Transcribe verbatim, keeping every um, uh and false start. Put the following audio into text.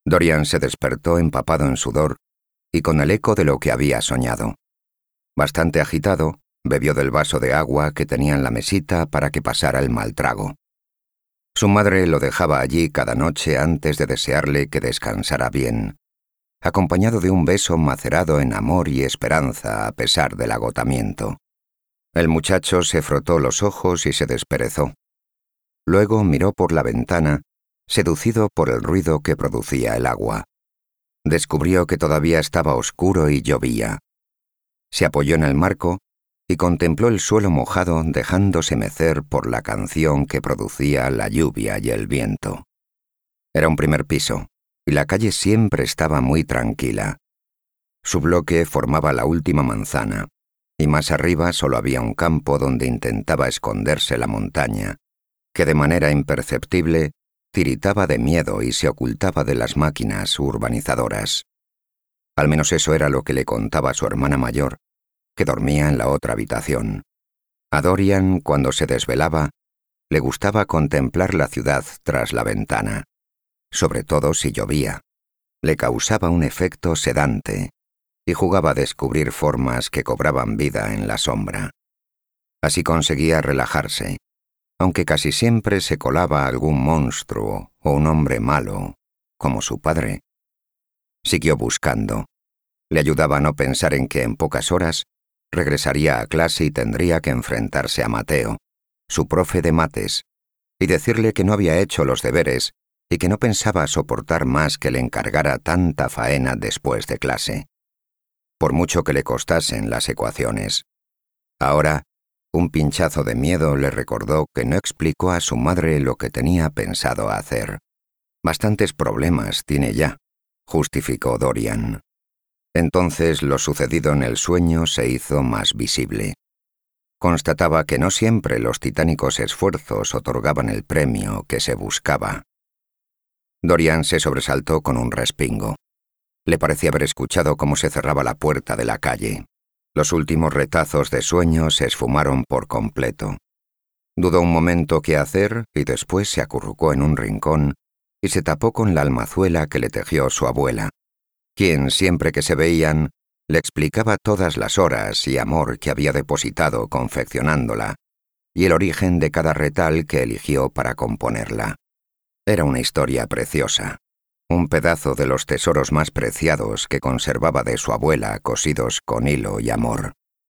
Dorian se despertó empapado en sudor y con el eco de lo que había soñado. Bastante agitado, bebió del vaso de agua que tenía en la mesita para que pasara el mal trago. Su madre lo dejaba allí cada noche antes de desearle que descansara bien, acompañado de un beso macerado en amor y esperanza a pesar del agotamiento. El muchacho se frotó los ojos y se desperezó. Luego miró por la ventana, seducido por el ruido que producía el agua. Descubrió que todavía estaba oscuro y llovía. Se apoyó en el marco y contempló el suelo mojado dejándose mecer por la canción que producía la lluvia y el viento. Era un primer piso, y la calle siempre estaba muy tranquila. Su bloque formaba la última manzana, y más arriba solo había un campo donde intentaba esconderse la montaña, que de manera imperceptible tiritaba de miedo y se ocultaba de las máquinas urbanizadoras. Al menos eso era lo que le contaba su hermana mayor, que dormía en la otra habitación. A Dorian, cuando se desvelaba, le gustaba contemplar la ciudad tras la ventana, sobre todo si llovía. Le causaba un efecto sedante y jugaba a descubrir formas que cobraban vida en la sombra. Así conseguía relajarse, aunque casi siempre se colaba algún monstruo o un hombre malo, como su padre. Siguió buscando. Le ayudaba a no pensar en que en pocas horas regresaría a clase y tendría que enfrentarse a Mateo, su profe de mates, y decirle que no había hecho los deberes y que no pensaba soportar más que le encargara tanta faena después de clase, por mucho que le costasen las ecuaciones. Ahora, un pinchazo de miedo le recordó que no explicó a su madre lo que tenía pensado hacer. Bastantes problemas tiene ya, justificó Dorian. Entonces lo sucedido en el sueño se hizo más visible. Constataba que no siempre los titánicos esfuerzos otorgaban el premio que se buscaba. Dorian se sobresaltó con un respingo. Le parecía haber escuchado cómo se cerraba la puerta de la calle. Los últimos retazos de sueño se esfumaron por completo. Dudó un momento qué hacer y después se acurrucó en un rincón y se tapó con la almazuela que le tejió su abuela, quien, siempre que se veían, le explicaba todas las horas y amor que había depositado confeccionándola y el origen de cada retal que eligió para componerla. Era una historia preciosa, un pedazo de los tesoros más preciados que conservaba de su abuela cosidos con hilo y amor.